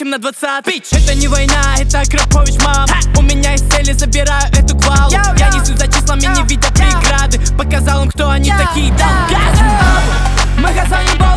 катим на 20. Бич, это не война, это Крапович, мам. У меня есть цели, забираю эту квалу. Я несу за числами, не видя преграды. Показал им, кто они такие, дал газ. Мы газаним.